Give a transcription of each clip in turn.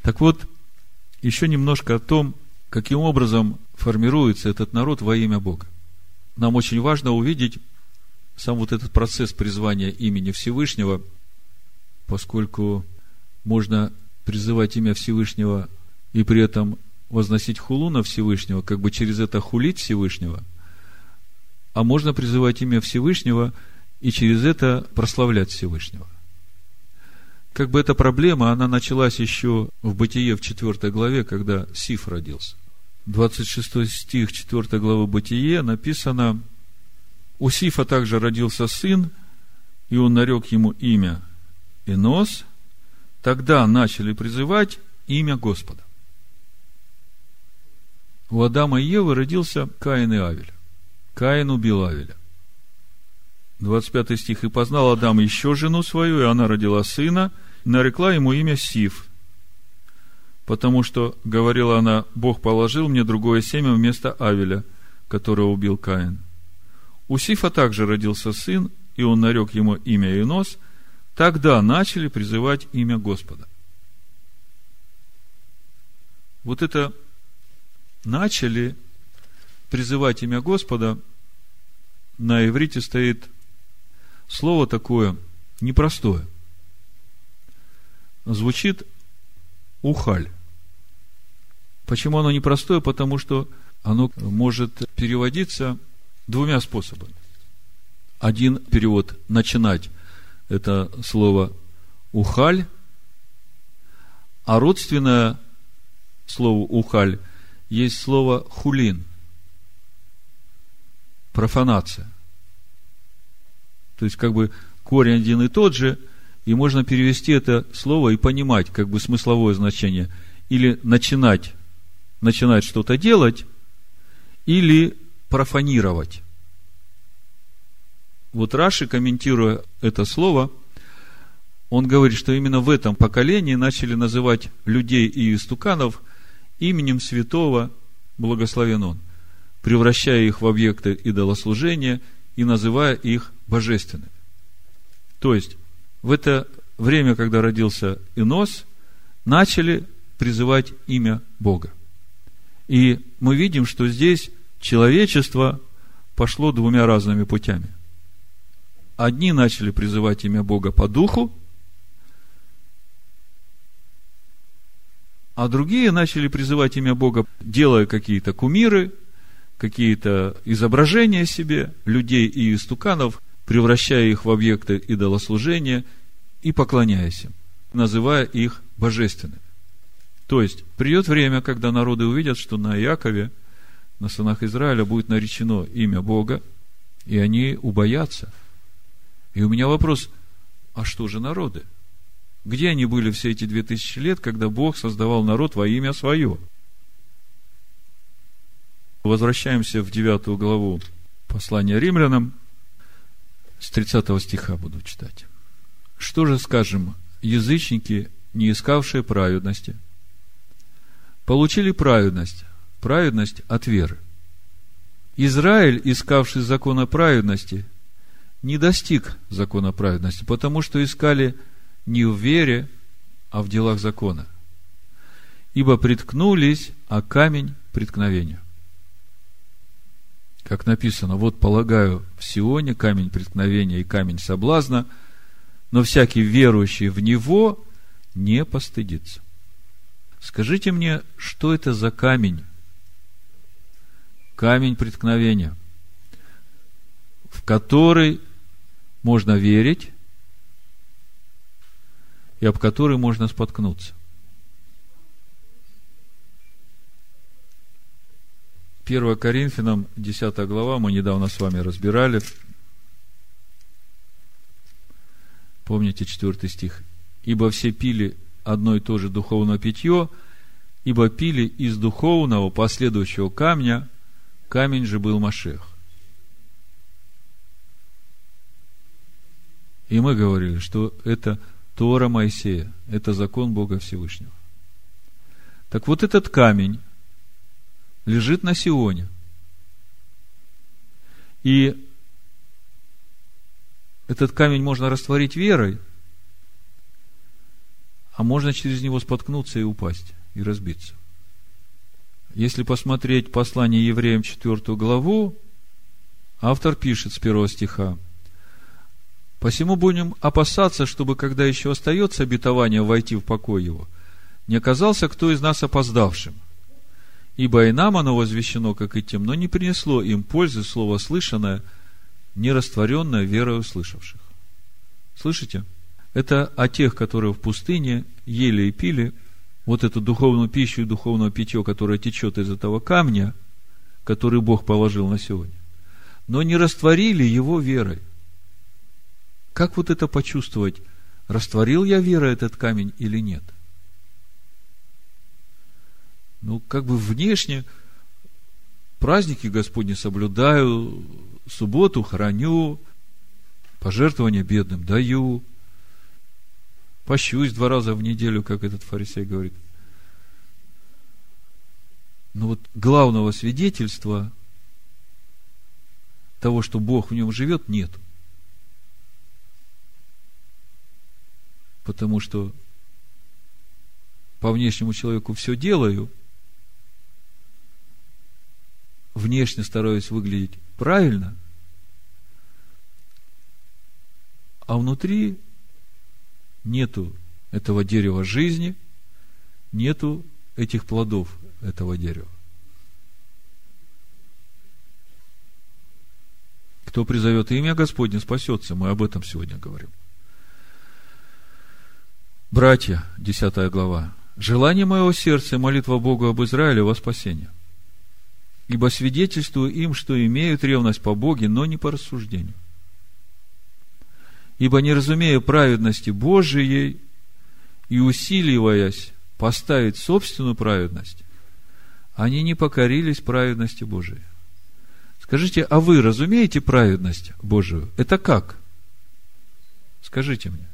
Так вот, еще немножко о том, каким образом формируется этот народ во имя Бога. Нам очень важно увидеть сам вот этот процесс призвания имени Всевышнего, поскольку можно призывать имя Всевышнего и при этом возносить хулу на Всевышнего, как бы через это хулить Всевышнего, а можно призывать имя Всевышнего и через это прославлять Всевышнего. Как бы эта проблема, она началась еще в Бытие в 4 главе, когда Сиф родился. 26 стих 4 главы Бытие написано: «У Сифа также родился сын, и он нарек ему имя Энос. Тогда начали призывать имя Господа». У Адама и Евы родился Каин и Авель. Каин убил Авеля. 25 стих. «И познал Адам еще жену свою, и она родила сына, и нарекла ему имя Сиф, потому что, говорила она, Бог положил мне другое семя вместо Авеля, которого убил Каин. У Сифа также родился сын, и он нарек ему имя Енос. Тогда начали призывать имя Господа». Вот это начали призывать имя Господа, на иврите стоит слово такое непростое. Звучит ухаль. Почему оно непростое? Потому что оно может переводиться двумя способами. Один перевод – начинать – это слово ухаль, а родственное слову ухаль есть слово хулин, профанация. То есть, как бы корень один и тот же, и можно перевести это слово и понимать, как бы смысловое значение. Или начинать что-то делать, или профанировать. Вот Раши, комментируя это слово, он говорит, что именно в этом поколении начали называть людей и истуканов именем святого, благословен он, превращая их в объекты идолослужения и называя их божественными. То есть, в это время, когда родился Энос, начали призывать имя Бога. И мы видим, что здесь человечество пошло двумя разными путями. Одни начали призывать имя Бога по духу, а другие начали призывать имя Бога, делая какие-то кумиры, какие-то изображения себе, людей и истуканов, превращая их в объекты идолослужения и поклоняясь им, называя их божественными. То есть, придет время, когда народы увидят, что на Иакове, на сынах Израиля будет наречено имя Бога, и они убоятся. И у меня вопрос: а что же народы? Где они были все эти 2000 лет, когда Бог создавал народ во имя свое? Возвращаемся в 9 главу послания римлянам, с 30 стиха буду читать. «Что же скажем, язычники, не искавшие праведности, получили праведность от веры. Израиль, искавший закона праведности, не достиг закона праведности, потому что искали не в вере, а в делах закона. Ибо приткнулись о камень преткновения». Как написано: «Вот полагаю в Сионе камень преткновения и камень соблазна, но всякий верующий в него не постыдится». Скажите мне, что это за камень? Камень преткновения, в который можно верить и об который можно споткнуться. 1 Коринфянам, 10 глава, мы недавно с вами разбирали. Помните 4 стих? «Ибо все пили одно и то же духовное питье, ибо пили из духовного последующего камня, камень же был Машиах». И мы говорили, что это Тора Моисея, это закон Бога Всевышнего. Так вот, этот камень лежит на Сионе. И этот камень можно растворить верой, а можно через него споткнуться и упасть, и разбиться. Если посмотреть послание Евреям 4 главу, автор пишет с 1 стиха: «Посему будем опасаться, чтобы, когда еще остается обетование войти в покой его, не оказался кто из нас опоздавшим. Ибо и нам оно возвещено, как и тем, но не принесло им пользы слово слышанное, не растворенное верою слышавших». Слышите? Это о тех, которые в пустыне ели и пили вот эту духовную пищу и духовное питье, которое течет из этого камня, который Бог положил на сегодня, но не растворили его верой. Как вот это почувствовать? Растворил я верой этот камень или нет? Как бы внешне праздники Господни соблюдаю, субботу храню, пожертвования бедным даю, пощусь 2 раза в неделю, как этот фарисей говорит. Но вот главного свидетельства того, что Бог в нем живет, нет. Потому что по внешнему человеку все делаю, внешне стараюсь выглядеть правильно, а внутри нету этого дерева жизни, нету этих плодов этого дерева. Кто призовет имя Господне, спасется. Мы об этом сегодня говорим. Братья, 10 глава. «Желание моего сердца и молитва Богу об Израиле во спасение. Ибо свидетельствую им, что имеют ревность по Боге, но не по рассуждению. Ибо, не разумея праведности Божией и усиливаясь поставить собственную праведность, они не покорились праведности Божией». Скажите, а вы разумеете праведность Божию? Это как? Скажите мне.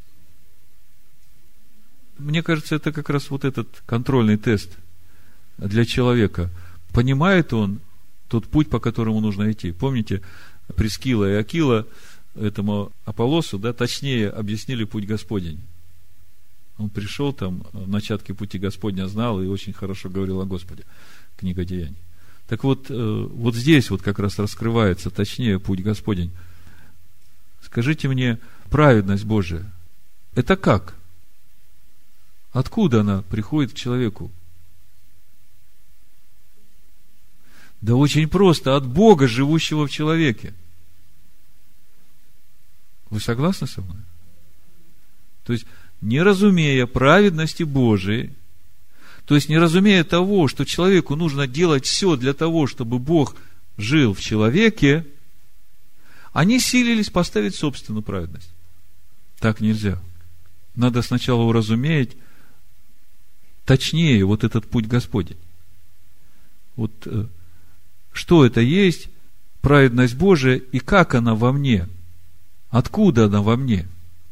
Мне кажется, это как раз вот этот контрольный тест для человека. Понимает он тот путь, по которому нужно идти? Помните, Прискила и Акила этому Аполлосу, точнее объяснили путь Господень. Он пришел там, начатки пути Господня знал и очень хорошо говорил о Господе. Книга Деяний. Так вот, вот здесь вот как раз раскрывается точнее путь Господень. Скажите мне, праведность Божия, это как? Откуда она приходит к человеку? Да очень просто, от Бога, живущего в человеке. Вы согласны со мной? То есть, не разумея праведности Божией, то есть, не разумея того, что человеку нужно делать все для того, чтобы Бог жил в человеке, они силились поставить собственную праведность. Так нельзя. Надо сначала уразуметь точнее вот этот путь Господень. Вот что это есть праведность Божия и как она во мне? Откуда она во мне?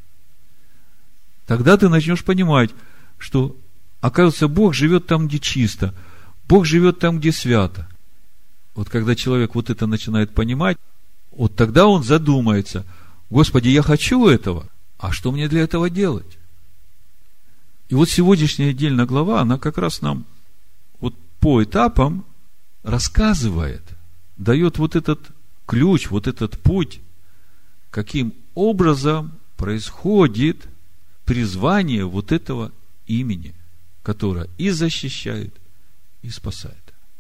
Тогда ты начнешь понимать, что, оказывается, Бог живет там, где чисто, Бог живет там, где свято. Вот когда человек вот это начинает понимать, вот тогда он задумается: Господи, я хочу этого, а что мне для этого делать? И вот сегодняшняя отдельная глава, она как раз нам вот по этапам рассказывает, дает вот этот ключ, вот этот путь, каким образом происходит призвание вот этого имени, которое и защищает, и спасает.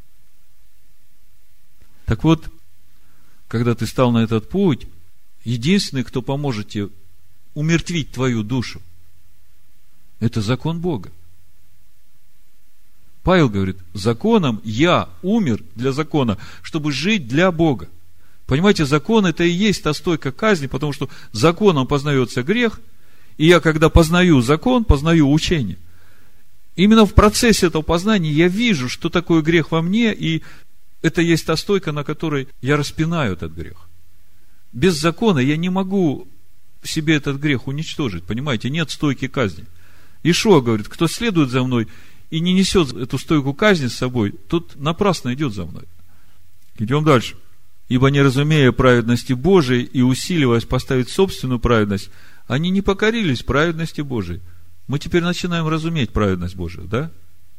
Так вот, когда ты стал на этот путь, единственный, кто поможет тебе умертвить твою душу, это закон Бога. Павел говорит: законом я умер для закона, чтобы жить для Бога. Понимаете, закон это и есть та стойка казни, потому что законом познается грех, и я, когда познаю закон, познаю учение. Именно в процессе этого познания я вижу, что такое грех во мне, и это есть та стойка, на которой я распинаю этот грех. Без закона я не могу в себе этот грех уничтожить, понимаете, нет стойки казни. Иешуа говорит: кто следует за мной и не несет эту стойку казни с собой, тот напрасно идет за мной. Идем дальше. Ибо, не разумея праведности Божией и усиливаясь поставить собственную праведность, они не покорились праведности Божией. Мы теперь начинаем разуметь праведность Божию, да?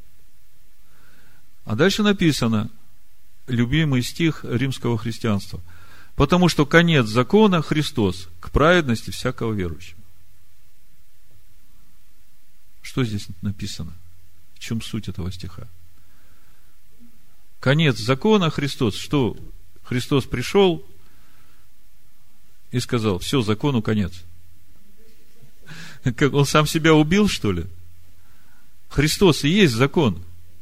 А дальше написано, любимый стих римского христианства: потому что конец закона Христос к праведности всякого верующего. Что здесь написано? В чем суть этого стиха? Конец закона Христос. Что? Христос пришел и сказал: все, закону конец. Как он сам себя убил, что ли? Христос и есть закон.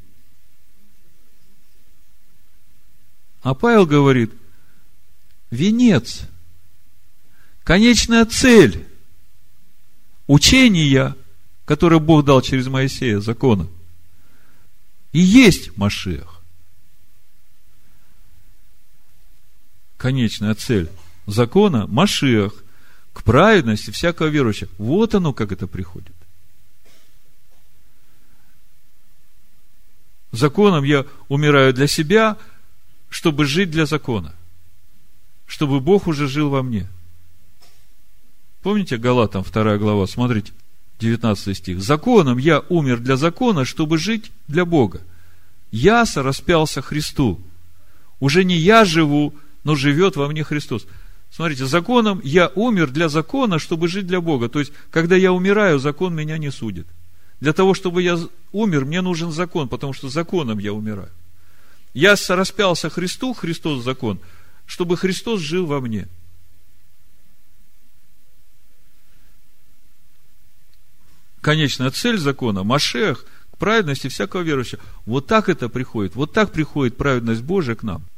А Павел говорит: венец, конечная цель учения, которое Бог дал через Моисея, закона, и есть Машиах. Конечная цель закона – Машиах, к праведности всякого верующего. Вот оно, как это приходит. Законом я умираю для себя, чтобы жить для закона. Чтобы Бог уже жил во мне. Помните Галатам 2 глава? Смотрите, 19 стих. Законом я умер для закона, чтобы жить для Бога. Я распялся Христу. Уже не я живу, но живет во мне Христос. Смотрите, законом я умер для закона, чтобы жить для Бога. То есть, когда я умираю, закон меня не судит. Для того, чтобы я умер, мне нужен закон, потому что законом я умираю. Я распялся Христу, Христос закон, чтобы Христос жил во мне. Конечная цель закона – Машиах, к праведности всякого верующего. Вот так это приходит. Вот так приходит праведность Божия к нам.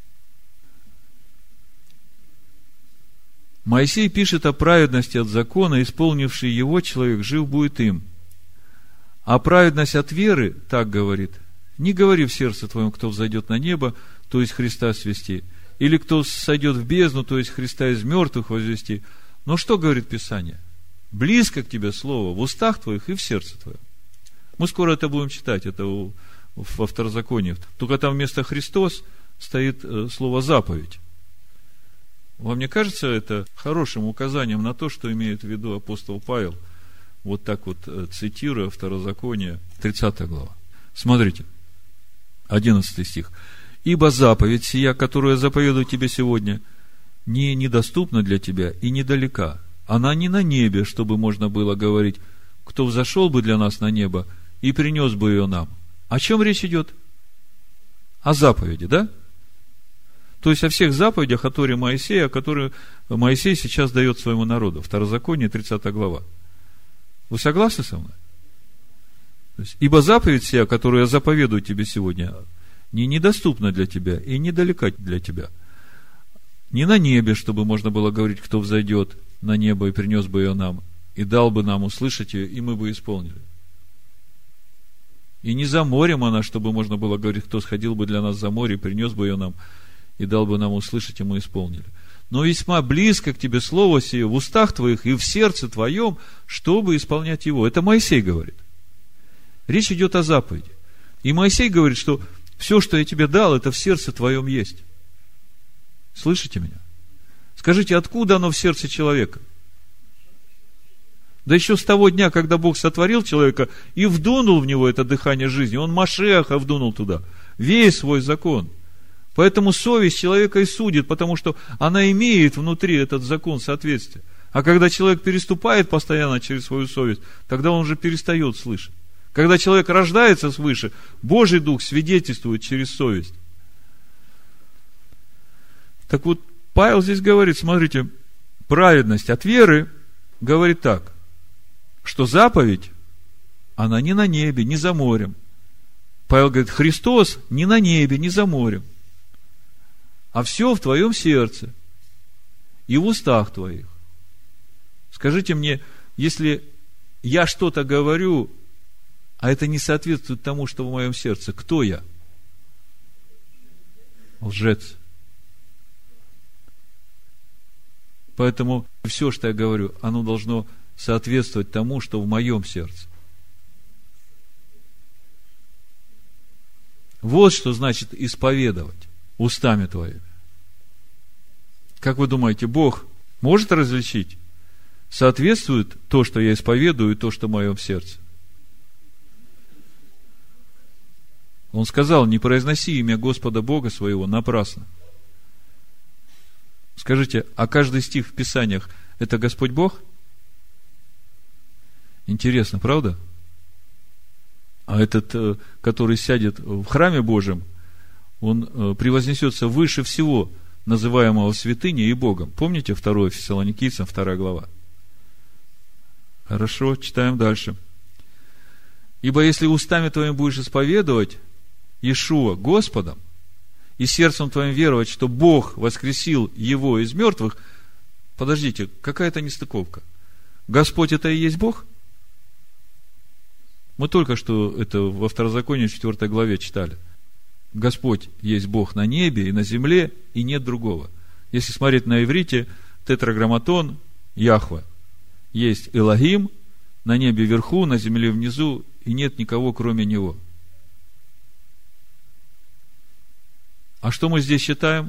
Моисей пишет о праведности от закона, исполнивший его человек жив будет им. А праведность от веры, так говорит: не говори в сердце твоем, кто взойдет на небо, то есть Христа свести, или кто сойдет в бездну, то есть Христа из мертвых возвести. Но что говорит Писание? Близко к тебе слово в устах твоих и в сердце твоем. Мы скоро это будем читать, это во Второзаконии. Только там вместо Христос стоит слово заповедь. Вам не кажется это хорошим указанием на то, что имеет в виду апостол Павел, вот так вот цитируя Второзаконие, 30 глава? Смотрите, 11 стих. «Ибо заповедь сия, которую я заповедую тебе сегодня, не недоступна для тебя и недалека. Она не на небе, чтобы можно было говорить: кто взошел бы для нас на небо и принес бы ее нам». О чем речь идет? О заповеди, да? То есть о всех заповедях, которые Моисей сейчас дает своему народу. Второзаконие, 30 глава. Вы согласны со мной? То есть, ибо заповедь сия, которую я заповедую тебе сегодня, не недоступна для тебя и недалека для тебя. Не на небе, чтобы можно было говорить: кто взойдет на небо и принес бы ее нам, и дал бы нам услышать ее, и мы бы исполнили. И не за морем она, чтобы можно было говорить: кто сходил бы для нас за море и принес бы ее нам, и дал бы нам услышать, и мы исполнили. Но весьма близко к тебе слово сие в устах твоих и в сердце твоем, чтобы исполнять его. Это Моисей говорит. Речь идет о заповеди. И Моисей говорит, что все, что я тебе дал, это в сердце твоем есть. Слышите меня? Скажите, откуда оно в сердце человека? Да еще с того дня, когда Бог сотворил человека и вдунул в него это дыхание жизни, он Машиаха вдунул туда, весь свой закон. Поэтому совесть человека и судит, потому что она имеет внутри этот закон соответствия. А когда человек переступает постоянно через свою совесть, тогда он уже перестает слышать. Когда человек рождается свыше, Божий Дух свидетельствует через совесть. Так вот, Павел здесь говорит, смотрите, праведность от веры говорит так, что заповедь, она не на небе, не за морем. Павел говорит, Христос не на небе, не за морем, а все в твоем сердце и в устах твоих. Скажите мне, если я что-то говорю, а это не соответствует тому, что в моем сердце, кто я? Лжец. Поэтому все, что я говорю, оно должно соответствовать тому, что в моем сердце. Вот что значит исповедовать устами твоими. Как вы думаете, Бог может различить соответствует то, что я исповедую, и то, что в моем сердце? Он сказал: не произноси имя Господа Бога своего напрасно. Скажите, а каждый стих в Писаниях – это Господь Бог? Интересно, правда? А этот, который сядет в храме Божьем, он превознесется выше всего, называемого святыней и Богом. Помните 2 Фессалоникийцам, 2 глава? Хорошо, читаем дальше. Ибо если устами твоими будешь исповедовать Иешуа Господом, и сердцем твоим веровать, что Бог воскресил его из мертвых, подождите, какая-то нестыковка. Господь это и есть Бог? Мы только что это во Второзаконии 4 главе читали. Господь есть Бог на небе и на земле, и нет другого. Если смотреть на иврите, тетраграмматон Яхве. Есть Элохим на небе вверху, на земле внизу, и нет никого, кроме Него. А что мы здесь читаем?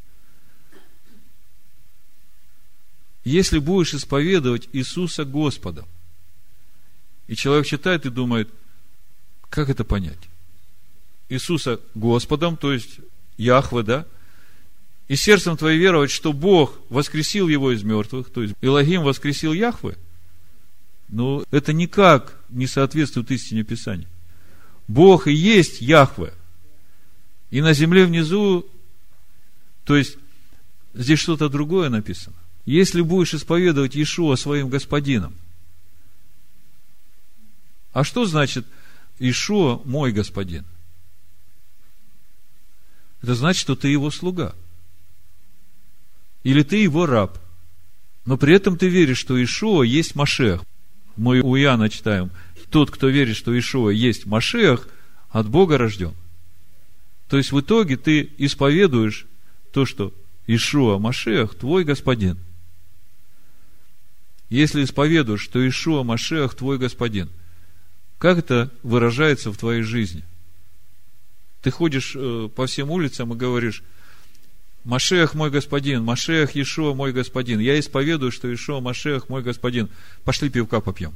Если будешь исповедовать Иисуса Господом, и человек читает и думает, как это понять? Иисуса Господом, то есть Яхве, да? И сердцем твоим веровать, что Бог воскресил его из мертвых, то есть Элохим воскресил Яхве, но это никак не соответствует истине Писания. Бог и есть Яхве. И на земле внизу, то есть здесь что-то другое написано. Если будешь исповедовать Иешуа своим господином. А что значит Иешуа мой господин? Это значит, что ты его слуга. Или ты его раб. Но при этом ты веришь, что Иешуа есть Машиах. Мы у Иоанна читаем: тот, кто верит, что Иешуа есть Машиах, от Бога рожден. То есть в итоге ты исповедуешь то, что Иешуа Машиах твой господин. Если исповедуешь, что Иешуа Машиах твой господин, как это выражается в твоей жизни? Ты ходишь по всем улицам и говоришь: Машиах мой господин, Машиах Иешуа мой господин. Я исповедую, что Иешуа Машиах мой господин. Пошли пивка попьем.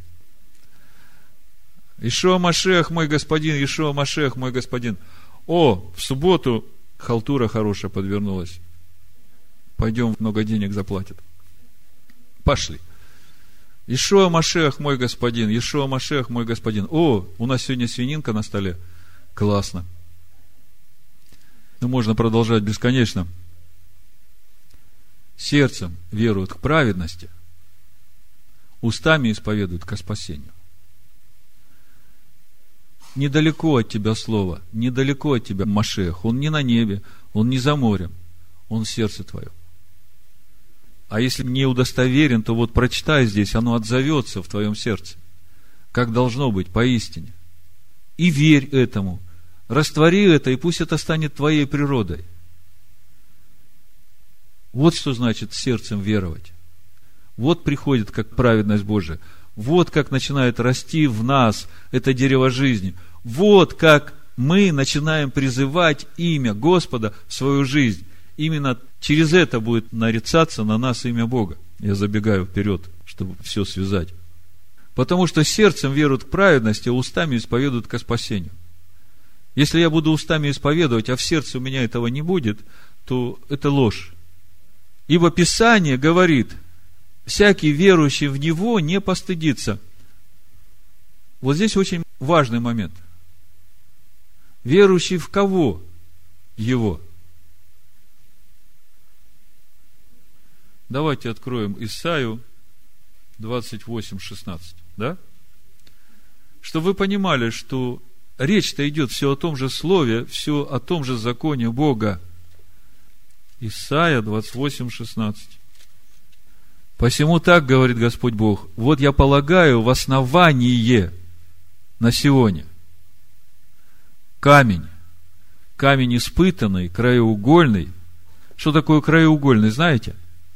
Иешуа Машиах мой господин, Иешуа Машиах мой господин. О, в субботу халтура хорошая подвернулась. Пойдем, много денег заплатят. Пошли. Иешуа Машиах мой господин, Иешуа Машиах мой господин. О, у нас сегодня свининка на столе. Классно. Ну, можно продолжать бесконечно. Сердцем веруют к праведности, устами исповедуют ко спасению. Недалеко от тебя слово, недалеко от тебя Машиах. Он не на небе, он не за морем, он в сердце твоем. А если не удостоверен, то вот прочитай здесь, оно отзовется в твоем сердце, как должно быть поистине. И верь этому, раствори это, и пусть это станет твоей природой. Вот что значит сердцем веровать. Вот приходит как праведность Божия. Вот как начинает расти в нас это дерево жизни. Вот как мы начинаем призывать имя Господа в свою жизнь. Именно через это будет нарицаться на нас имя Бога. Я забегаю вперед, чтобы все связать. Потому что сердцем веруют к праведности, а устами исповедуют ко спасению. Если я буду устами исповедовать, а в сердце у меня этого не будет, то это ложь. Ибо Писание говорит: всякий верующий в Него не постыдится. Вот здесь очень важный момент. Верующий в кого? Его. Давайте откроем Исайю 28:16. Да? Чтобы вы понимали, что речь-то идет все о том же слове, все о том же законе Бога. Исайя 28:16. Посему так говорит Господь Бог: вот я полагаю в основание на Сионе камень испытанный, краеугольный. Что такое краеугольный, знаете?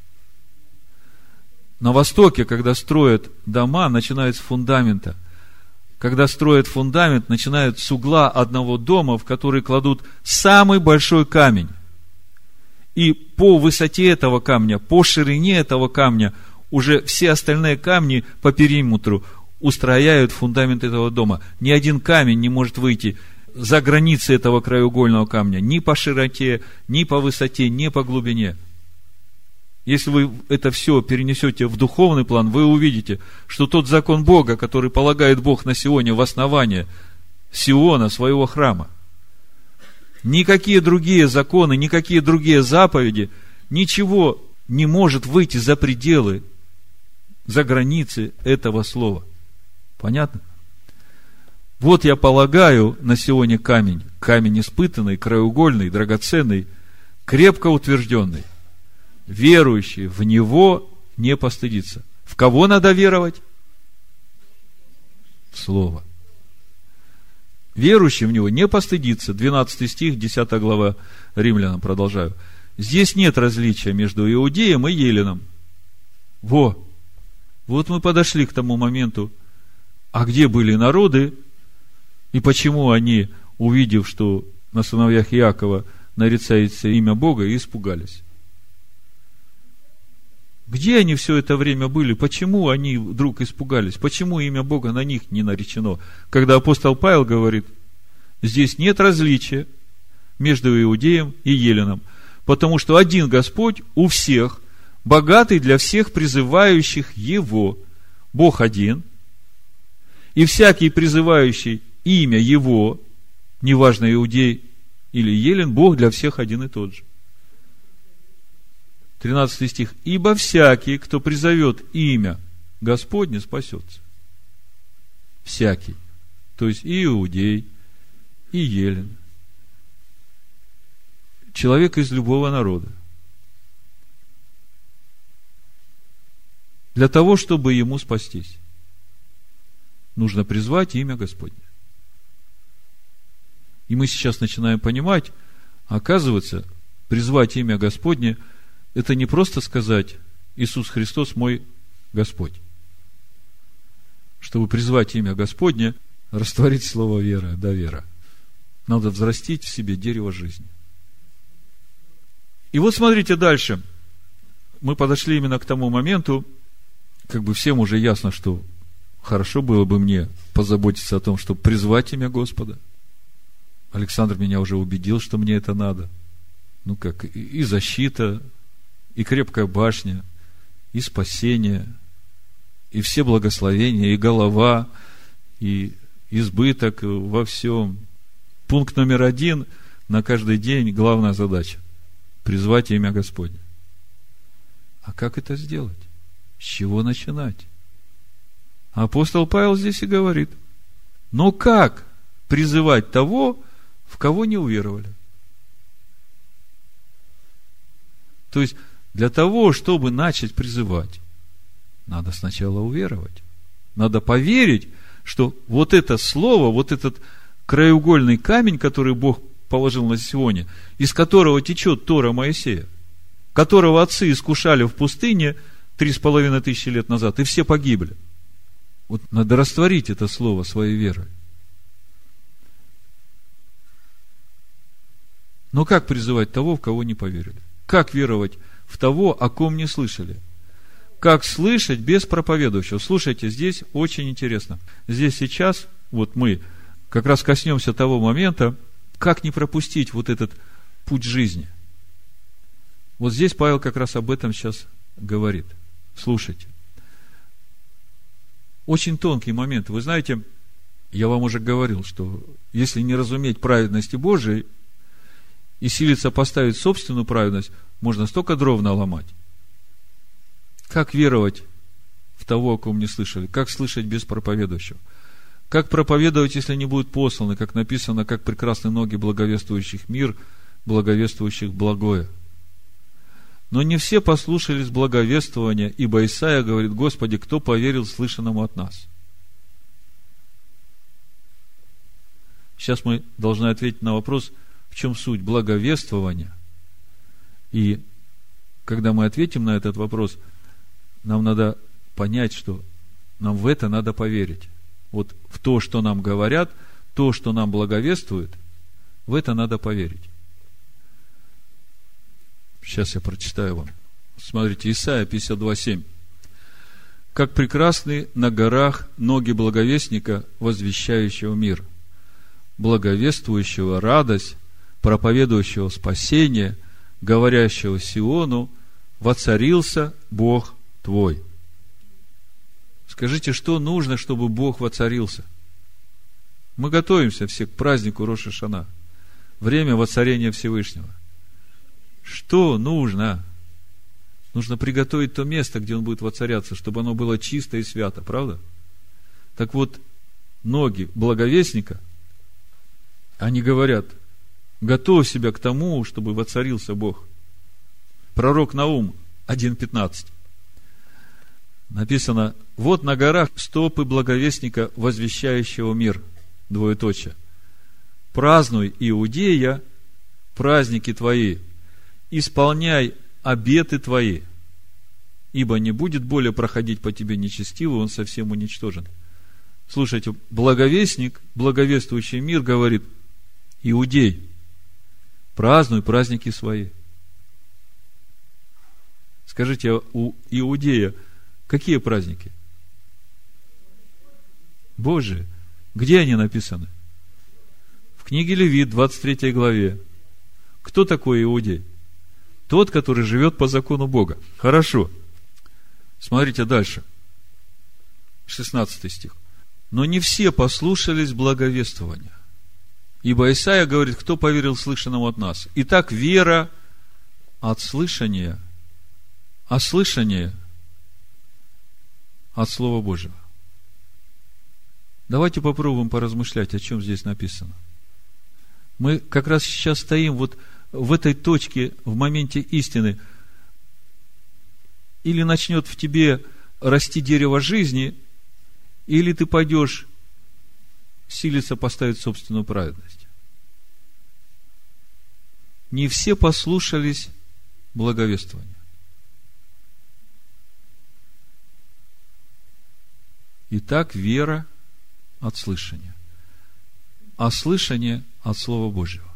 На Востоке, когда строят дома, начинают с фундамента. Когда строят фундамент, начинают с угла одного дома, в который кладут самый большой камень. И по высоте этого камня, по ширине этого камня уже все остальные камни по периметру устрояют фундамент этого дома. Ни один камень не может выйти за границы этого краеугольного камня, ни по широте, ни по высоте, ни по глубине. Если вы это все перенесете в духовный план, вы увидите, что тот закон Бога, который полагает Бог на Сионе в основание Сиона, своего храма, никакие другие законы, никакие другие заповеди, ничего не может выйти за пределы, за границы этого слова. Понятно? Вот я полагаю на Сионе камень, камень испытанный, краеугольный, драгоценный, крепко утвержденный. Верующий в него не постыдится. В кого надо веровать? В Слово. Верующий в него не постыдится. 12 стих, 10 глава Римлянам, продолжаю. Здесь нет различия между иудеем и еленом. Вот мы подошли к тому моменту, а где были народы, и почему они, увидев, что на сыновьях Иакова нарицается имя Бога, и испугались. Где они все это время были? Почему они вдруг испугались? Почему имя Бога на них не наречено? Когда апостол Павел говорит, здесь нет различия между иудеем и еленом, потому что один Господь у всех, богатый для всех призывающих Его. Бог один, и всякий призывающий имя Его, неважно, иудей или елен, Бог для всех один и тот же. 13 стих. Ибо всякий, кто призовет имя Господне, спасется. Всякий. То есть и иудей, и елен. Человек из любого народа. Для того, чтобы ему спастись, нужно призвать имя Господне. И мы сейчас начинаем понимать, оказывается, призвать имя Господне – это не просто сказать Иисус Христос мой Господь. Чтобы призвать имя Господне, растворить слово вера, да вера. Надо взрастить в себе дерево жизни. И вот смотрите дальше. Мы подошли именно к тому моменту, как бы всем уже ясно, что хорошо было бы мне позаботиться о том, чтобы призвать имя Господа. Александр меня уже убедил, что мне это надо. И защита, и крепкая башня, и спасение, и все благословения, и голова, и избыток во всем. Пункт номер 1 на каждый день, главная задача – призвать имя Господне. А как это сделать? С чего начинать? Апостол Павел здесь и говорит, но как призывать того, в кого не уверовали? То есть, для того, чтобы начать призывать, надо сначала уверовать. Надо поверить, что вот это слово, вот этот краеугольный камень, который Бог положил на Сионе, из которого течет Тора Моисея, которого отцы искушали в пустыне 3500 лет назад, и все погибли. Вот надо растворить это слово своей верой. Но как призывать того, в кого не поверили? Как веровать в того, о ком не слышали? Как слышать без проповедующего? Слушайте, здесь очень интересно. Здесь сейчас, вот мы как раз коснемся того момента, как не пропустить вот этот путь жизни. Вот здесь Павел как раз об этом сейчас говорит. Слушайте. Очень тонкий момент. Вы знаете, я вам уже говорил, что если не разуметь праведности Божией и силиться поставить собственную праведность, можно столько дров наломать. Как веровать в того, о ком не слышали? Как слышать без проповедующего? Как проповедовать, если не будут посланы? Как написано, как прекрасны ноги благовествующих мир, благовествующих благое. Но не все послушались благовествования, ибо Исаия говорит: Господи, кто поверил слышанному от нас? Сейчас мы должны ответить на вопрос, в чем суть благовествования. И когда мы ответим на этот вопрос, нам надо понять, что нам в это надо поверить. Вот в то, что нам говорят, то, что нам благовествуют, в это надо поверить. Сейчас я прочитаю вам. Смотрите, Исайя 52:7. как прекрасны на горах ноги благовестника, возвещающего мир, благовествующего радость, проповедующего спасение, говорящего Сиону: воцарился Бог твой. Скажите, что нужно, чтобы Бог воцарился? Мы готовимся все к празднику Рош ха-Шана, время воцарения Всевышнего. Что нужно? Нужно приготовить то место, где Он будет воцаряться, чтобы оно было чисто и свято, правда? Так вот, ноги благовестника, они говорят: готовь себя к тому, чтобы воцарился Бог. Пророк Наум 1:15. Написано: вот на горах стопы благовестника, возвещающего мир. Двоеточие. Празднуй, Иудея, праздники твои, исполняй обеты твои, ибо не будет более проходить по тебе нечестивый, он совсем уничтожен. Слушайте, благовестник, благовествующий мир говорит: Иудей, празднуй праздники свои. Скажите, у Иудея какие праздники? Божии. Где они написаны? В книге Левит, 23 главе. Кто такой Иудей? Тот, который живет по закону Бога. Хорошо. Смотрите дальше. 16 стих. Но не все послушались благовествования. Ибо Исаия говорит: кто поверил слышанному от нас? Итак, вера от слышания, а слышание от Слова Божьего. Давайте попробуем поразмышлять, о чем здесь написано. Мы как раз сейчас стоим вот в этой точке, в моменте истины. Или начнет в тебе расти дерево жизни, или ты пойдешь силиться поставить собственную праведность. Не все послушались благовествования. Итак, вера от слышания, а слышание от Слова Божьего.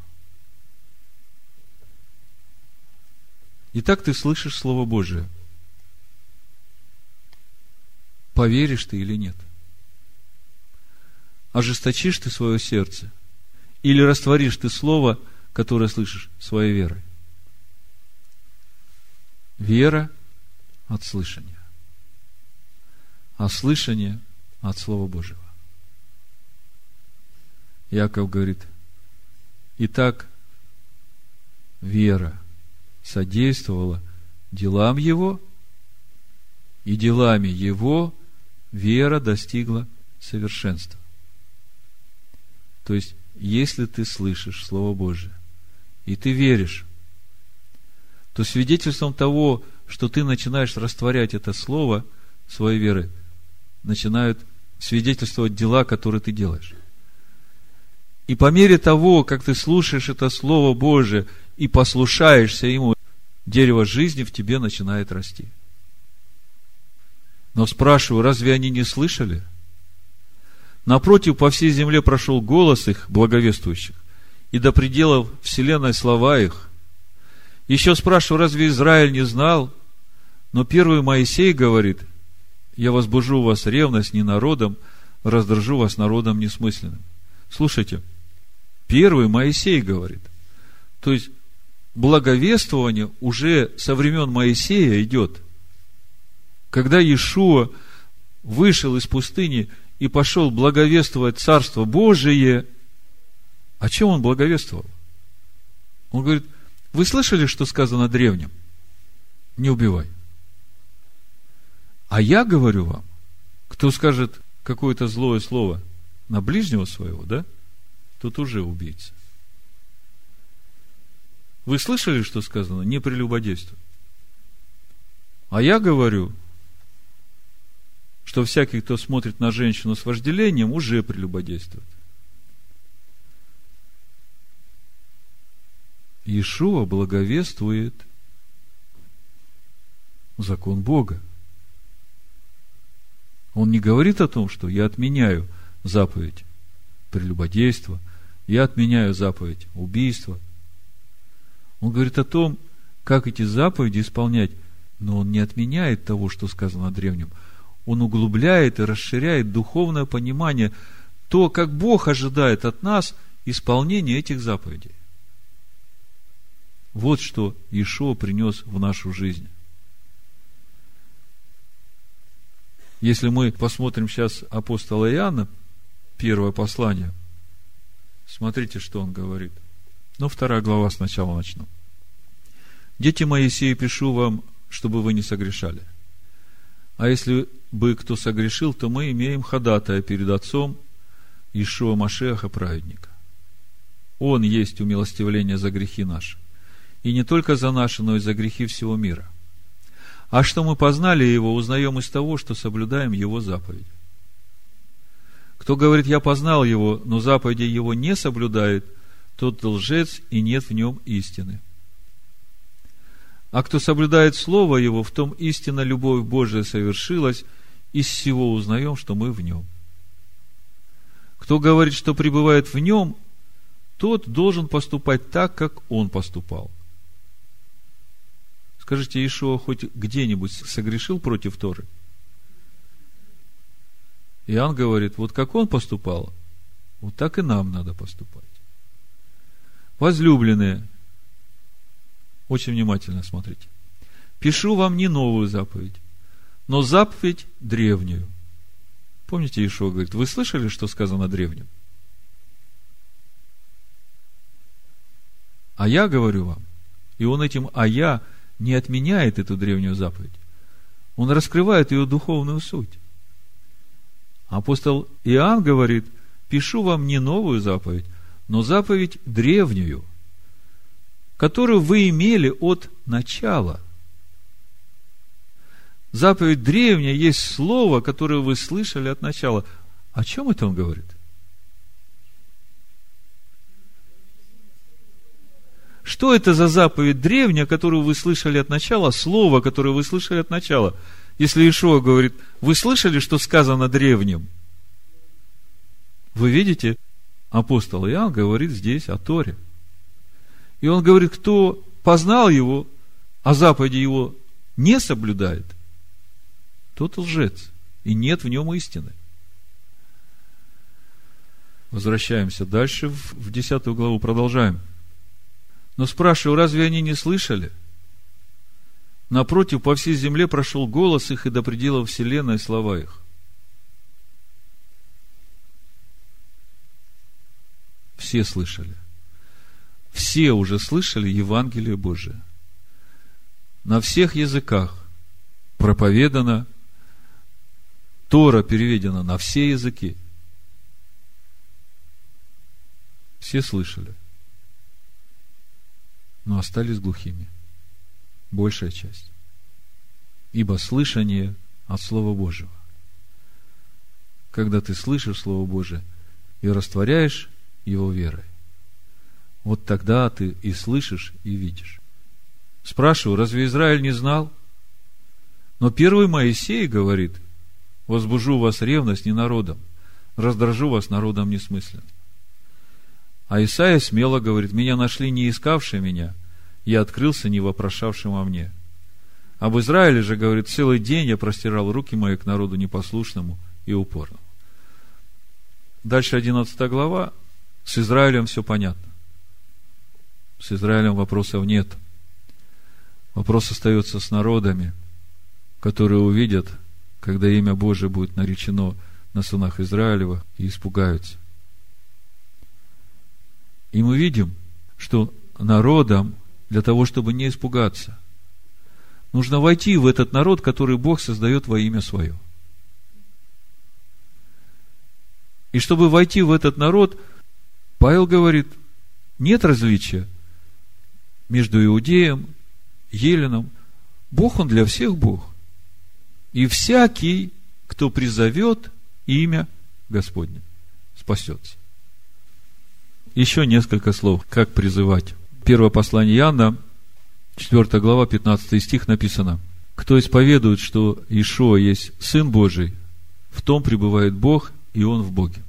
Итак, ты слышишь Слово Божие. Поверишь ты или нет? Ожесточишь ты свое сердце? Или растворишь ты Слово, которое слышишь, своей верой? Вера от слышания, а слышание от Слова Божьего. Иаков говорит: итак, вера содействовала делам его, и делами его вера достигла совершенства. То есть, если ты слышишь Слово Божие, и ты веришь, то свидетельством того, что ты начинаешь растворять это Слово своей веры, начинают свидетельствовать дела, которые ты делаешь. И по мере того, как ты слушаешь это Слово Божие и послушаешься ему, дерево жизни в тебе начинает расти. Но спрашиваю, разве они не слышали? Напротив, по всей земле прошел голос их, благовествующих, и до пределов вселенной слова их. Еще спрашиваю, разве Израиль не знал? Но первый Моисей говорит: я возбужу у вас ревность не народом, раздражу вас народом несмысленным. Слушайте, первый Моисей говорит. То есть, благовествование уже со времен Моисея идет. Когда Иешуа вышел из пустыни и пошел благовествовать Царство Божие, о чем он благовествовал? Он говорит: вы слышали, что сказано древним? Не убивай. А я говорю вам, кто скажет какое-то злое слово на ближнего своего, да, тот уже убийца. Вы слышали, что сказано? Не прелюбодействуй. А я говорю, что всякий, кто смотрит на женщину с вожделением, уже прелюбодействует. Иешуа благовествует закон Бога. Он не говорит о том, что я отменяю заповедь прелюбодейства, я отменяю заповедь убийства. Он говорит о том, как эти заповеди исполнять, но он не отменяет того, что сказано древним. Он углубляет и расширяет духовное понимание, то, как Бог ожидает от нас исполнения этих заповедей. Вот что Иешуа принес в нашу жизнь. Если мы посмотрим сейчас апостола Иоанна, первое послание, смотрите, что он говорит. 2 глава сначала начну. «Дети мои, сие пишу вам, чтобы вы не согрешали. А если бы кто согрешил, то мы имеем ходатая перед Отцом, Иешуа Машиаха, праведника. Он есть умилостивление за грехи наши. И не только за наши, но и за грехи всего мира. А что мы познали Его, узнаем из того, что соблюдаем Его заповеди. Кто говорит, я познал Его, но заповеди Его не соблюдает, тот лжец, и нет в нем истины. А кто соблюдает Слово Его, в том истинно любовь Божия совершилась, из всего узнаем, что мы в Нем. Кто говорит, что пребывает в Нем, тот должен поступать так, как Он поступал». Скажите, Иешуа хоть где-нибудь согрешил против Торы? Иоанн говорит, вот как он поступал, вот так и нам надо поступать. Возлюбленные, очень внимательно смотрите. Пишу вам не новую заповедь, но заповедь древнюю. Помните, Иешуа говорит, вы слышали, что сказано древним? А я говорю вам, и он этим «а я» не отменяет эту древнюю заповедь. Он раскрывает ее духовную суть. Апостол Иоанн говорит, пишу вам не новую заповедь, но заповедь древнюю, которую вы имели от начала. Заповедь древняя есть слово, которое вы слышали от начала. О чем это он говорит? Что это за заповедь древняя, которую вы слышали от начала, слово, которое вы слышали от начала? Если Иешуа говорит, вы слышали, что сказано древним? Вы видите, апостол Иоанн говорит здесь о Торе. И он говорит, кто познал его, а заповеди его не соблюдает, тот лжец, и нет в нем истины. Возвращаемся дальше в 10 главу, продолжаем. Но спрашиваю, разве они не слышали? Напротив, по всей земле прошел голос их, и до предела вселенной слова их. Все слышали. Все уже слышали Евангелие Божие. На всех языках проповедано, Тора переведена на все языки. Все слышали. Но остались глухими. Большая часть. Ибо слышание от Слова Божьего. Когда ты слышишь Слово Божие и растворяешь его верой, вот тогда ты и слышишь, и видишь. Спрашиваю, разве Израиль не знал? Но первый Моисей говорит, возбужу вас ревность не народом, раздражу вас народом несмысленным. А Исаия смело говорит, меня нашли не искавшие меня, я открылся не вопрошавшим о мне. Об Израиле же, говорит, целый день я простирал руки мои к народу непослушному и упорному. Дальше 11 глава, с Израилем все понятно. С Израилем вопросов нет. Вопрос остается с народами, которые увидят, когда имя Божие будет наречено на сынах Израилевых, и испугаются. И мы видим, что народам, для того, чтобы не испугаться, нужно войти в этот народ, который Бог создает во имя Свое. И чтобы войти в этот народ, Павел говорит, нет различия между иудеем, еленом. Бог, Он для всех Бог. И всякий, кто призовет имя Господне, спасется. Еще несколько слов, как призывать. Первое послание Иоанна, 4 глава, 15 стих написано: кто исповедует, что Иешуа есть Сын Божий, в том пребывает Бог, и Он в Боге.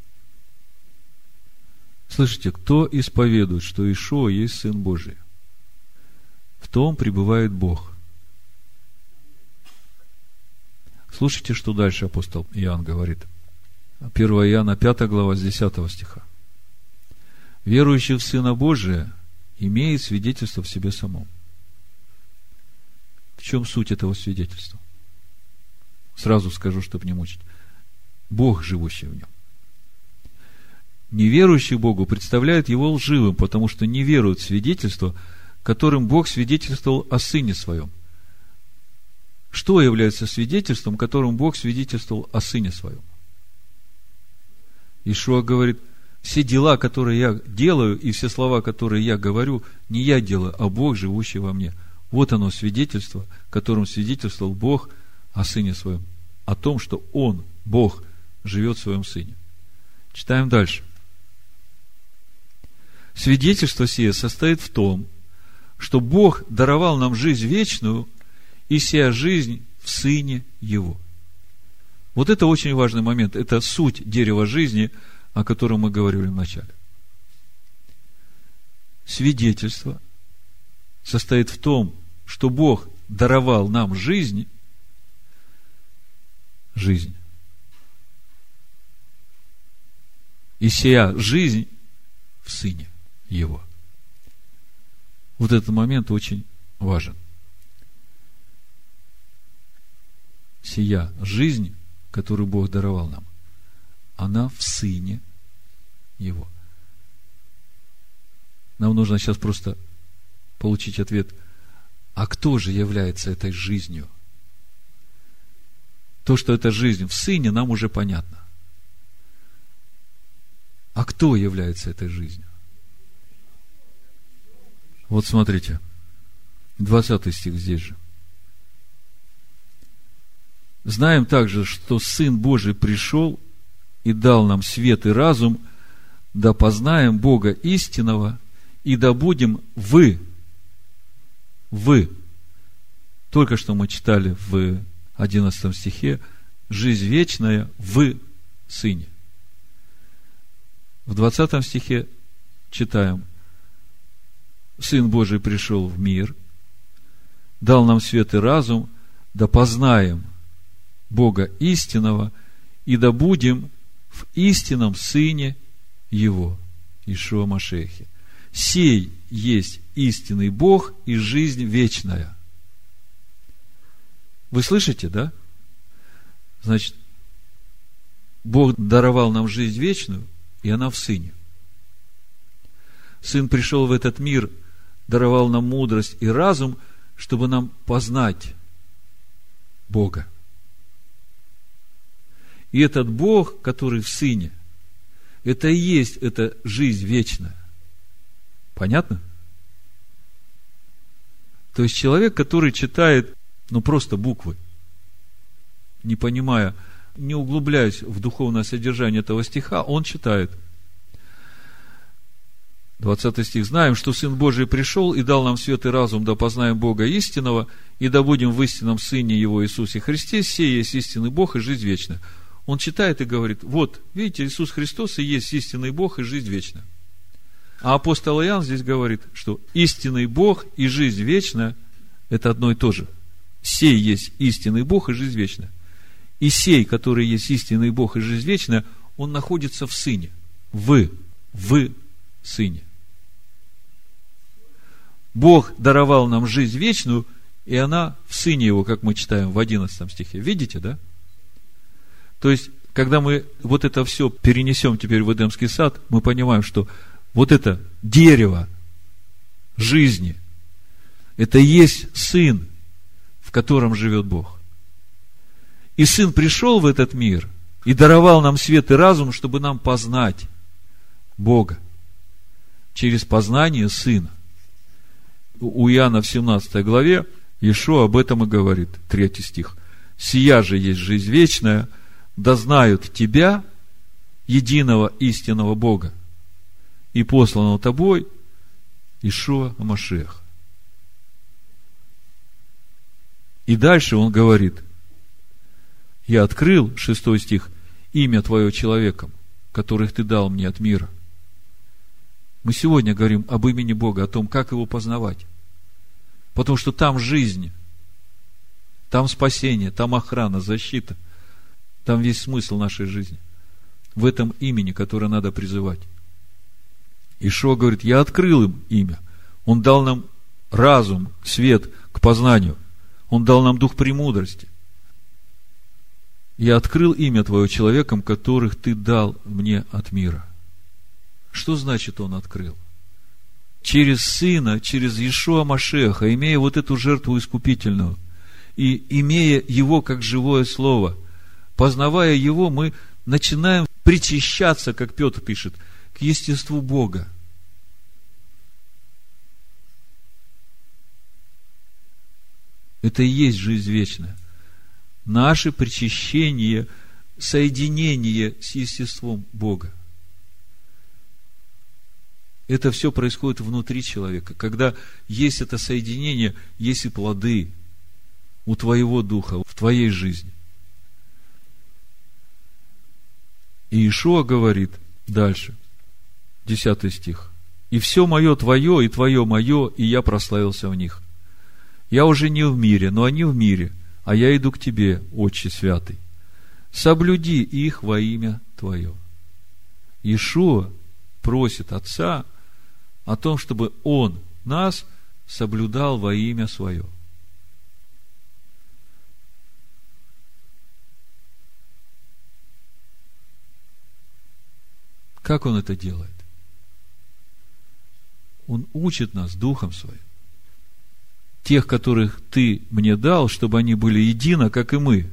Слышите, кто исповедует, что Иешуа есть Сын Божий, в том пребывает Бог. Слушайте, что дальше апостол Иоанн говорит. 1 Иоанна 5 глава с 10 стиха. Верующий в Сына Божия имеет свидетельство в себе самом. В чем суть этого свидетельства? Сразу скажу, чтобы не мучить. Бог, живущий в нем. Неверующий Богу представляет его лживым, потому что не верует в свидетельство, которым Бог свидетельствовал о Сыне Своем. Что является свидетельством, которым Бог свидетельствовал о Сыне Своем? Иешуа говорит: все дела, которые я делаю, и все слова, которые я говорю, не я делаю, а Бог, живущий во мне. Вот оно свидетельство, которым свидетельствовал Бог о Сыне Своем, о том, что Он, Бог, живет в Своем Сыне. Читаем дальше. Свидетельство сие состоит в том, что Бог даровал нам жизнь вечную, и сия жизнь в Сыне Его. Вот это очень важный момент. Это суть дерева жизни, о котором мы говорили в начале. Свидетельство состоит в том, что Бог даровал нам жизнь. И сия жизнь в Сыне Его. Вот этот момент очень важен. Сия жизнь, которую Бог даровал нам, она в Сыне Его. Нам нужно сейчас просто получить ответ: а кто же является этой жизнью? То, что это жизнь в Сыне, нам уже понятно. А кто является этой жизнью? Вот смотрите, 20 стих здесь же. Знаем также, что Сын Божий пришел и дал нам свет и разум, да познаем Бога истинного, и да будем вы. Только что мы читали в 11 стихе: жизнь вечная в Сыне. В 20 стихе читаем: Сын Божий пришел в мир, дал нам свет и разум, да познаем Бога истинного, и да будем в истинном Сыне Его, Иешуа Машиахе. Сей есть истинный Бог и жизнь вечная. Вы слышите, да? Значит, Бог даровал нам жизнь вечную, и она в Сыне. Сын пришел в этот мир, даровал нам мудрость и разум, чтобы нам познать Бога. И этот Бог, который в Сыне, это и есть эта жизнь вечная. Понятно? То есть человек, который читает, просто буквы, не понимая, не углубляясь в духовное содержание этого стиха, он читает. 20 стих. Знаем, что Сын Божий пришел и дал нам свет и разум, да познаем Бога истинного, и да будем в истинном Сыне Его Иисусе Христе, сей есть истинный Бог и жизнь вечная. Он читает и говорит: вот, видите, Иисус Христос и есть истинный Бог и жизнь вечная. А апостол Иоанн здесь говорит, что истинный Бог и жизнь вечная – это одно и то же. Сей есть истинный Бог и жизнь вечная. И сей, который есть истинный Бог и жизнь вечная, он находится в Сыне. В Сыне. Бог даровал нам жизнь вечную, и она в Сыне Его, как мы читаем в 11 стихе. Видите, да? То есть, когда мы вот это все перенесем теперь в Эдемский сад, мы понимаем, что вот это дерево жизни, это и есть Сын, в котором живет Бог. И Сын пришел в этот мир и даровал нам свет и разум, чтобы нам познать Бога через познание Сына. У Иоанна в 17 главе Иешуа об этом и говорит, 3 стих. «Сия же есть жизнь вечная, да знают Тебя, единого истинного Бога, и посланного Тобой, Иешуа Машиах». И дальше он говорит: «Я открыл», 6 стих, «имя Твое человеком, которых Ты дал мне от мира». Мы сегодня говорим об имени Бога, о том, как Его познавать. Потому что там жизнь, Там спасение, там охрана, защита. Там весь смысл нашей жизни. В этом имени, которое надо призывать. Ишуа говорит, я открыл им имя. Он дал нам разум, свет к познанию. Он дал нам дух премудрости. Я открыл имя Твое человекам, которых Ты дал мне от мира. Что значит Он открыл? Через Сына, через Иешуа Машиаха, имея вот эту жертву искупительную, и имея Его как живое Слово, познавая Его, мы начинаем причащаться, как Петр пишет, к естеству Бога. Это и есть жизнь вечная. Наше причащение, соединение с естеством Бога. Это все происходит внутри человека. Когда есть это соединение, есть и плоды у твоего духа, в твоей жизни. И Иешуа говорит дальше, 10 стих. «И все мое твое, и твое мое, и я прославился в них. Я уже не в мире, но они в мире, а я иду к тебе, Отче Святый. Соблюди их во имя Твое». Иешуа просит Отца о том, чтобы Он нас соблюдал во имя Свое. Как Он это делает? Он учит нас Духом Своим. Тех, которых Ты мне дал, чтобы они были едино, как и мы.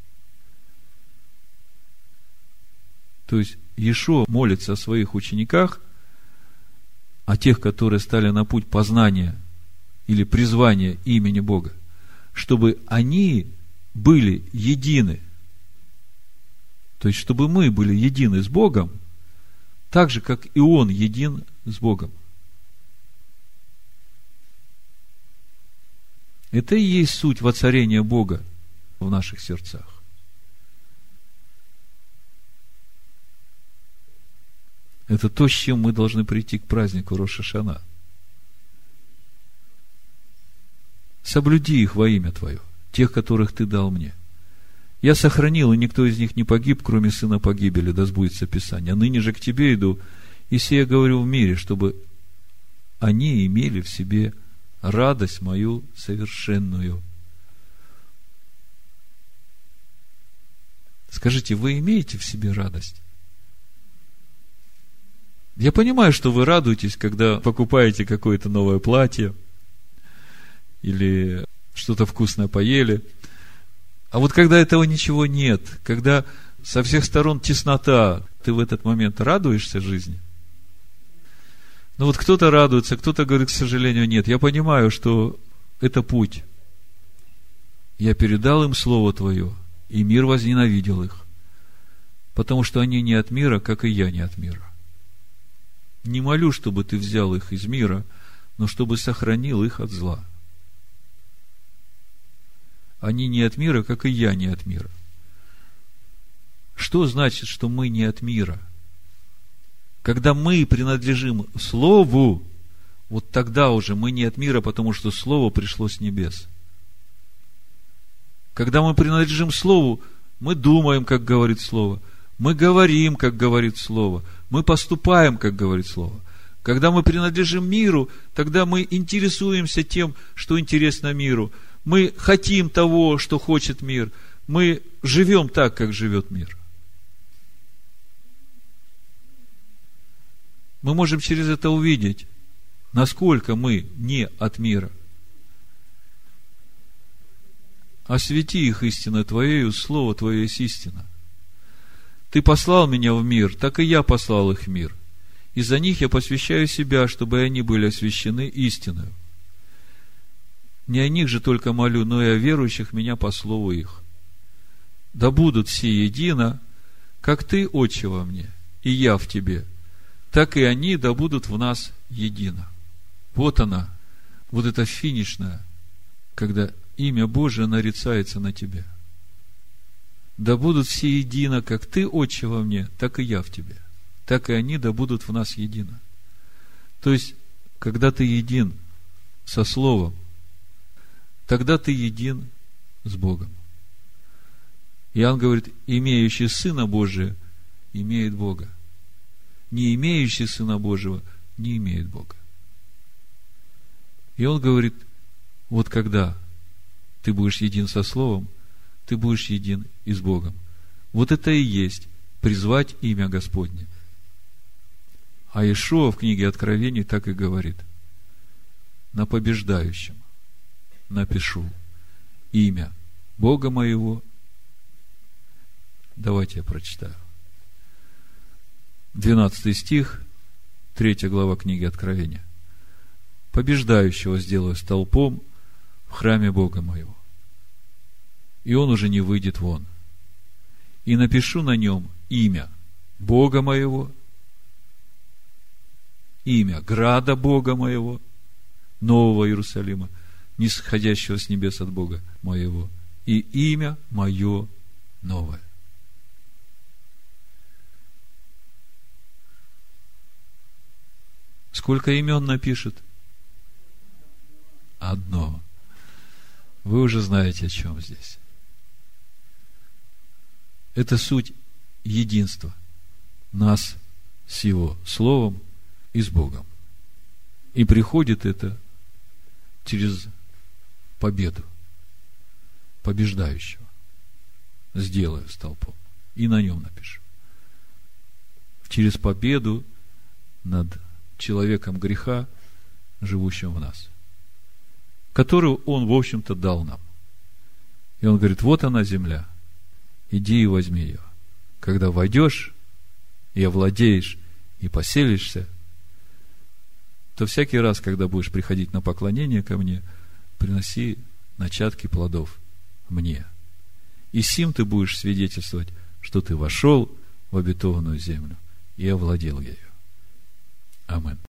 То есть, Иешуа молится о своих учениках, о тех, которые стали на путь познания или призвания имени Бога, чтобы они были едины. То есть, чтобы мы были едины с Богом, так же, как и Он един с Богом. Это и есть суть воцарения Бога в наших сердцах. Это то, с чем мы должны прийти к празднику Рош ха-Шана. Соблюди их во имя Твое, тех, которых Ты дал мне. Я сохранил, и никто из них не погиб, кроме сына погибели, да сбудется Писание. Ныне же к Тебе иду, и сие говорю в мире, чтобы они имели в себе радость мою совершенную. Скажите, вы имеете в себе радость? Я понимаю, что вы радуетесь, когда покупаете какое-то новое платье или что-то вкусное поели. А вот когда этого ничего нет, когда со всех сторон теснота, ты в этот момент радуешься жизни? Ну вот кто-то радуется, кто-то говорит, к сожалению, нет. Я понимаю, что это путь. Я передал им Слово Твое, и мир возненавидел их, потому что они не от мира, как и я не от мира. Не молю, чтобы Ты взял их из мира, но чтобы сохранил их от зла. Они не от мира, как и я не от мира. Что значит, что мы не от мира? Когда мы принадлежим Слову, вот тогда уже мы не от мира, потому что Слово пришло с небес. Когда мы принадлежим Слову, мы думаем, как говорит Слово, мы говорим, как говорит Слово, мы поступаем, как говорит Слово. Когда мы принадлежим миру, тогда мы интересуемся тем, что интересно миру. Мы хотим того, что хочет мир. Мы живем так, как живет мир. Мы можем через это увидеть, насколько мы не от мира. Освети их истиной Твоею, Слово Твое есть истина. Ты послал меня в мир, так и я послал их в мир. Из-за них я посвящаю себя, чтобы они были освящены истиною. Не о них же только молю, но и о верующих меня по слову их. Да будут все едино, как Ты, Отче, во мне, и я в Тебе, так и они да будут в нас едино. Вот она, вот эта финишная, когда имя Божие нарицается на тебе. Да будут все едино, как Ты, Отче, во мне, так и я в Тебе, так и они да будут в нас едино. То есть, когда ты един со Словом, тогда ты един с Богом. Иоанн говорит, имеющий Сына Божия имеет Бога. Не имеющий Сына Божьего не имеет Бога. И он говорит, вот когда ты будешь един со Словом, ты будешь един и с Богом. Вот это и есть призвать имя Господне. А Иешуа в книге Откровений так и говорит: на побеждающем напишу имя Бога моего. Давайте я прочитаю. 12 стих, 3 глава книги Откровения. Побеждающего сделаю столпом в храме Бога моего, и он уже не выйдет вон. И напишу на нем имя Бога моего, имя града Бога моего, Нового Иерусалима, нисходящего с небес от Бога моего, и имя мое новое. Сколько имен напишет? Одно. Вы уже знаете, о чем здесь. Это суть единства нас с Его Словом и с Богом. И приходит это через победу побеждающего. Сделаю столпом. И на нем напишу. Через победу над человеком греха, живущим в нас, которую Он, в общем-то, дал нам. И Он говорит: вот она, земля, иди и возьми ее. Когда войдешь и овладеешь и поселишься, то всякий раз, когда будешь приходить на поклонение ко мне, приноси начатки плодов мне. И сим ты будешь свидетельствовать, что ты вошел в обетованную землю и овладел ею. Аминь.